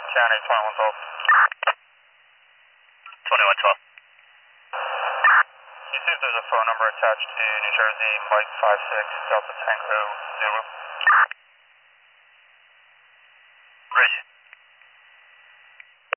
County 2112. 2112. You see if there's a phone number attached to New Jersey, Mike 56, Delta Tango Zulu. Bridge.